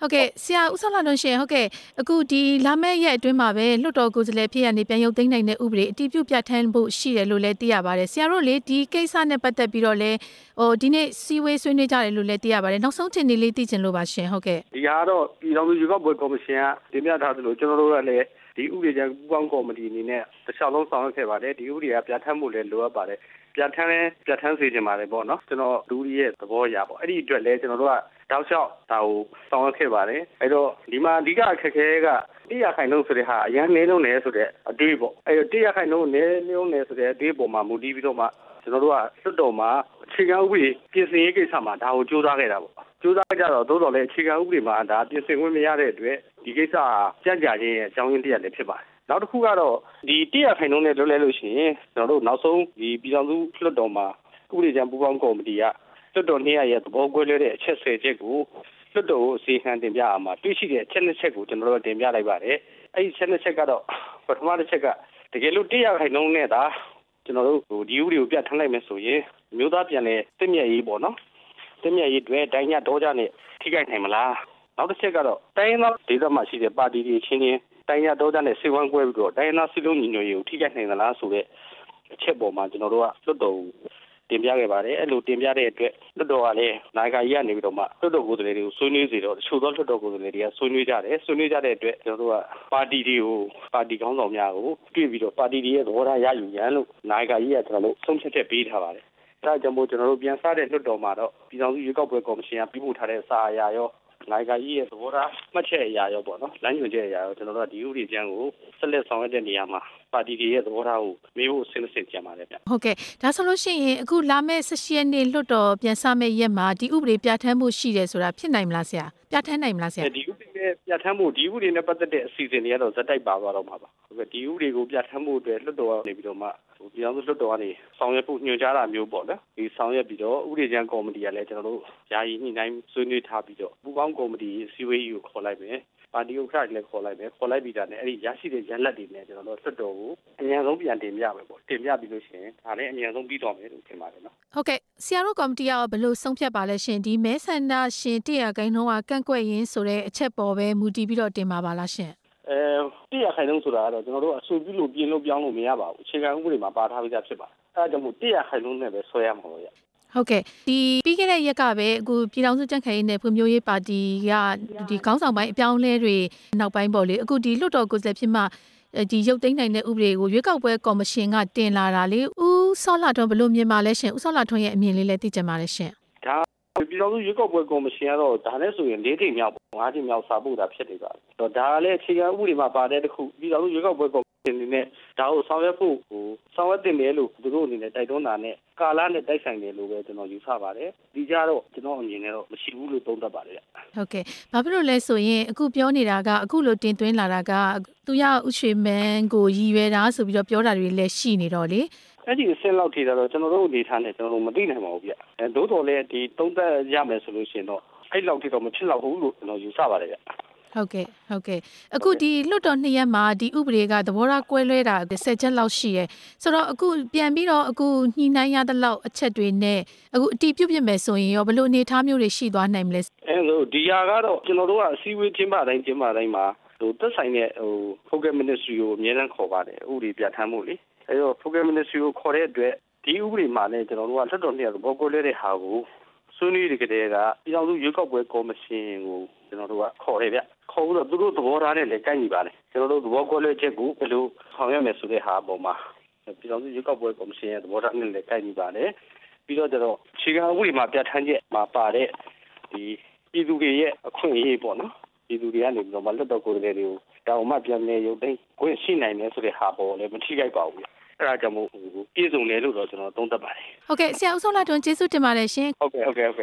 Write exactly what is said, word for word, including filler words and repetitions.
ဟုတ်ကဲ့ဆရာဦးစောလှထွန်းရှင်ဟုတ်ကဲ့အခုဒီလာမယ့်ရက်အတွင်းမှာပဲလွှတ်တော်ကိုယ်စားလှယ်ဖြစ်ရနေပြန်ရုပ်သိမ်းနိုင်တဲ့ဥပဒေအတည်ပြုပြဋ္ဌာန်းဖို့ရှိတယ်လို့လည်းသိရပါတယ်ဆရာတို့လေဒီကိစ္စနဲ့ပတ်သက်ပြီးတော့လည်းဟိုဒီနေ့စီဝေးဆွေးနွေးကြတယ်လို့လည်းသိရပါတယ်နောက်ဆုံးတင်နေလေးသိချင်လို့ပါရှင်ဟုတ်ကဲ့ဒီဟာတော့ပြည်တော်စုရွေးကောက်ပွဲကော်မရှင်ကတင်ပြထားသလိုကျွန်တော်တို့ကလည်းဒီဥပဒေကြမ်းပူးပေါင်းကော်မတီအနေနဲ့တစ်လျှောက်လုံးဆောင်ရွက်ခဲ့ပါတယ်ဒီဥပဒေကပြဋ္ဌာန်းမှုလည်းလိုအပ်ပါတယ်ပြဋ္ဌာန်းလဲပြဋ္ဌာန်းစေချင်ပါတယ်ပေါ့နော်ကျွန်တော်လူကြီးရဲ့သဘောအရပေါ့အဲ့ဒီအတွက်လည်းကျွန်တော်တို့ကတောက်လျှောက်ဒါကိုဆောင်ရွက်ခဲ့ပါတယ်အဲ့တော့ဒီမှာအဓိကအခက်အခဲကတရားခိုင်နှုန်းဆိုတဲ့ဟာအရန်နေလုံးနေဆိုတဲ့အတွေးပေါ့အဲ့တော့တရားခိုင်နှုန်းနေလုံးနေဆိုတဲ့အတွေးပေါ်မှာမူတည်ပြီးတော့မှကျွန်တော်တို့ကလွတ်တော်မှာအခြေခံဥပဒေပြင်ဆင်ရေးကိစ္စမှာဒါကိုကြိုးစားခဲ့တာပေါ့ကြိုးစားကြတော့သို့တော်လည်းအခြေခံဥပဒေမှာဒါပြင်ဆင်ခွင့်မရတဲ့အတွက်ဒီကိစ္စကြံ့ကြာခြင်းရဲ့အကြောင်းရင်းတစ်ရပ်လည်းဖြစ်ပါတယ်နောက်တစ်ခုကတော့ဒီတရားခိုင်နှုန်းနဲ့လွတ်လဲလို့ရှိရင်ကျွန်တော်တို့နောက်ဆုံးဒီပြည်တော်စုလွတ်တော်မှာဥပဒေကြမ်းပူးပေါင်းကော်မတီကလွတ်တော်နှစ်ရပ်ရဲ့သဘောကွဲလွဲတဲ့အချက်ဆယ်ချက်ကိုလွတ်တော်ကိုအစီအခံတင်ပြအောင်မှာတွေ့ရှိတဲ့အချက်နှစ်ချက်ကိုကျွန်တော်တို့တင်ပြလိုက်ပါတယ်အဲ့ဒီချက်နှစ်ချက်ကတော့ပထမတစ်ချက်ကတကယ်လို့တရားခိုင်နှုန်းနဲ့သာကျွန်တော်တို့ဟိုဒီဥပဒေကိုပြဋ္ဌာန်းလိုက်မယ်ဆိုရင်မျိုးသားပြန်လဲတင့်မြတ်ရေးပေါ့နော်တင့်မြတ်ရေးတွေတိုင်းညတော့ကြနဲ့ထိခိုက်နိုင်မလားနောက်တစ်ချက်ကတော့တိုင်းသားဒေသမှာရှိတဲ့ပါတီတွေချင်းချင်းတိုင်းညတော့ကြနဲ့စေဝမ်းကွဲပြီးတော့တိုင်းသားစီလုံးညီညွတ်ရေးကိုထိခိုက်နိုင်သလားဆိုတဲ့အချက်ပေါ်မှာကျွန်တော်တို့ကလွတ်တော်တင်ပြခဲ့ပါတယ်အဲ့လိုတင်ပြတဲ့အတွက်လွတ်တော်ကလည်းနိုင်ကာကြီးကနေပြီးတော့မှလွတ်တော်ကိုယ်စားလှယ်တွေကိုဆွေးနွေးစီတော့တချို့သောလွတ်တော်ကိုယ်စားလှယ်တွေကဆွေးနွေးကြတယ်ဆွေးနွေးကြတဲ့အတွက်ကျွန်တော်တို့ကပါတီတွေကိုပါတီခေါင်းဆောင်များကိုတွေ့ပြီးတော့ပါတီတွေရဲ့သဘောထားရယူရန်လို့နိုင်ကာကြီးကကျွန်တော်တို့ဆုံးဖြတ်ချက်ပေးထားပါတယ်အဲဒါကြောင့်မို့ကျွန်တော်တို့ပြန်စားတဲ့လွတ်တော်မှာတော့ပြည်ထောင်စုရွေးကောက်ပွဲကော်မရှင်ကပြပို့ထားတဲ့စာအရာရောနိုင်ကာကြီးရဲ့သဘောထားမှတ်ချက်အရာရောပေါ့နော်လမ်းညွှန်ချက်အရာရောကျွန်တော်တို့ကဒီဥပဒေကျမ်းကိုဆက်လက်ဆောင်ရွက်တဲ့နေရာမှာပါတီတွေရဲ့သဘောထားကိုမေးဖို့အစဉ်အဆက်ကြံပါတယ်ဗျဟုတ်ကဲ့ဒါဆိုလို့ရှိရင်အခုလာမယ့်၁၈ရက်နေ့လွှတ်တော်ပြန်စမယ့်ရက်မှာဒီဥပဒေပြဋ္ဌာန်းမှုရှိတယ်ဆိုတာဖြစ်နိုင်မလားဆရာပြဋ္ဌာန်းနိုင်မလားဆရာဒီဥပဒေနဲ့ပြဋ္ဌာန်းမှုဒီဥပဒေနဲ့ပတ်သက်တဲ့အစီအစဉ်တွေကတော့ဇက်တိုက်ပါသွားတော့မှာပါဟုတ်ကဲ့ဒီဥပဒေကိုပြဋ္ဌာန်းမှုအတွက်လွှတ်တော်ကနေပြီးတော့မှပြည်ထောင်စုလွှတ်တော်ကနေဆောင်ရွက်ဖို့ညွှန်ကြားတာမျိုးပေါ့နော်ဒီဆောင်ရွက်ပြီးတော့ဥပဒေကျမ်းကော်မတီကလည်းကျွန်တော်တို့ယာယီညှိနှိုင်းဆွေးနွေးထားပြီးတော့ပူးပေါင်းကော်မတီစီဝေးကိုခေါ်လိုက်မယ်ပါတီဥက္ကဋ္ဌလည်းခေါ်လိုက်မယ်ခေါ်လိုက်ပြီးတာနဲ့အဲ့ဒီရရှိတဲ့ရလဒ်တွေနဲ့ကျွန်တော်တို့လွှတ်တော်ကိုအမြန်ဆုံးပြန်တင်ပြမယ်ပေါ့တင်ပြပြီးလို့ရှိရင်ဒါလည်းအမြန်ဆုံးပြီးတော့မယ်လို့ထင်ပါတယ်နော်ဟုတ်ကဲ့ဆရာတို့ကော်မတီကဘယ်လိုဆုံးဖြတ်ပါလဲရှင်ဒီမဲဆန္ဒရှင်တရားခိုင်နှုန်းကကန့်ကွက်ရင်းဆိုတဲ့အချက်ပေါ်ပဲမူတည်ပြီးတော့တင်ပါပါလားရှင်အဲတရားခိုင်နှုန်းဆိုတာကတော့ကျွန်တော်တို့အဆိုပြုလို့ပြင်လို့ပြောင်းလို့မရပါဘူးအခြေခံဥပဒေမှာပါထားပြီးသားဖြစ်ပါတယ်အဲဒါကြောင့်မို့တရားခိုင်နှုန်းနဲ့ပဲဆွဲရမှာပေါ့ဗျဟုတ်ကဲ့ဒီပြီးခဲ့တဲ့ရက်ကပဲအခုပြည်ထောင်စုကြံ့ခိုင်ရေးနဲ့ဖွံ့ဖြိုးရေးပါတီကဒီခေါင်းဆောင်ပိုင်းအပြောင်းအလဲတွေနောက်ပိုင်းပေါ့လေအခုဒီလွှတ်တော်ကိုယ်စားလှယ်ဖြစ်မှဒီရုပ်သိမ်းနိုင်တဲ့ဥပဒေကိုရွေးကောက်ပွဲကော်မရှင်ကတင်လာတာလေဦးစောလှထွန်းဘယ်လိုမြင်ပါလဲရှင်ဦးစောလှထွန်းရဲ့အမြင်လေးလည်းသိကြပါလဲရှင်ဒါပြည်ထောင်စုရွေးကောက်ပွဲကော်မရှင်ကတော့ဒါနဲ့ဆိုရင်၄ချိန်မြောက်၅ချိန်မြောက်စာပို့တာဖြစ်နေပါပြီ။ဒါကလည်းအခြေခံဥပဒေမှာပါတဲ့တစ်ခုပြည်ထောင်စုရွေးကောက်ပွဲကော်မရှင်အနေနဲ့ဒါကိုဆောင်ရွက်ဖို့ဟိုဆောင်ရွက်တင်တယ်လို့သူတို့အနေနဲ့တိုက်တွန်းတာနဲ့ကာလနဲ့တိုက်ဆိုင်တယ်လို့ပဲကျွန်တော်ယူဆပါတယ်။ဒီကြတော့ကျွန်တော်အမြင်နဲ့တော့မရှိဘူးလို့သုံးသပ်ပါတယ်။ဟုတ်ကဲ့။ဘာဖြစ်လို့လဲဆိုရင်အခုပြောနေတာကအခုလိုတင်သွင်းလာတာကသူရဥရွှေမန်းကိုရည်ရွယ်တာဆိုပြီးတော့ပြောတာတွေလည်းရှိနေတော့လေ။အဲ့ဒီအဆင့်လောက်ထိတော့ကျွန်တော်တို့အနေထားနဲ့ကျွန်တော်တို့မသိနိုင်ပါဘူးဗျ။အဲသို့တော်လည်းဒီသုံးသက်ရမယ်ဆိုလို့ရှိရင်တော့အဲ့လောက်ထိတော့မဖြစ်တော့ဘူးလို့ကျွန်တော်ယူဆပါတယ်ဗျ။ဟုတ်ကဲ့ဟုတ်ကဲ့အခုဒီလွှတ်တော်နှစ်ရက်မှာဒီဥပဒေကသဘောထားကွဲလွဲတာဆယ်ချက်လောက်ရှိရဲဆိုတော့အခုပြန်ပြီးတော့အခုညှိနှိုင်းရတဲ့လောက်အချက်တွေနဲ့အခုအတီးပြုတ်ပြမယ်ဆိုရင်ရောဘယ်လိုအနေအထားမျိုးတွေရှိသွားနိုင်မလဲအဲလိုဒီဟာကတော့ကျွန်တော်တို့ကအစည်းအဝေးချင်းပါတိုင်းချင်းပါတိုင်းမှာဟိုသက်ဆိုင်တဲ့ဟို Focal Ministry ကိုအများအားခေါ်ပါတယ်ဥပဒေပြဋ္ဌာန်းမှုလေအဲတော့ Focal Ministry ကိုခေါ်တဲ့အတွက်ဒီဥပဒေမှာလည်းကျွန်တော်တို့ကလွှတ်တော်နှစ်ရက်သဘောကွဲလွဲတဲ့ဟာကိုဆွေးနွေးကြတဲ့ကပြည်ထောင်စုရွေးကောက်ပွဲကော်မရှင်ကိုကျွန်တော်တို့ကခေါ်တယ်ဗျခေါ်လို့သူတို့သဘောထားနဲ့လည်းကိုက်ညီပါတယ်ကျွန်တော်တို့သဘောကွဲလွဲချက်ကိုဘယ်လိုဆောင်ရွက်မယ်ဆိုတဲ့ဟာအပေါ်မှာပြည်ထောင်စုရွေးကောက်ပွဲကော်မရှင်ရဲ့သဘောထားနဲ့လည်းကိုက်ညီပါတယ်ပြီးတော့ကျတော့အခြေခံဥပဒေမှာပြဋ္ဌာန်းချက်မှာပါတဲ့ဒီပြည်သူတွေရဲ့အခွင့်အရေးပေါ့နော်ပြည်သူတွေကနေပြီးတော့မလွတ်တော့ကိုယ်တွေတွေကိုတောင်မှပြန်နေရုပ်သိမ်းခွင့်ရှိနိုင်တယ်ဆိုတဲ့ဟာပေါ်လည်းမထိခိုက်ပါဘူးအဲ့ဒါကြောင့်မို့ပြည့်စုံတယ်လို့တော့ကျွန်တော်သုံးသပ်ပါတယ်ဟုတ်ကဲ့ဆရာဦးစောလှထွန်းကျေးဇူးတင်ပါတယ်ရှင်ဟုတ်ကဲ့ဟုတ်ကဲ့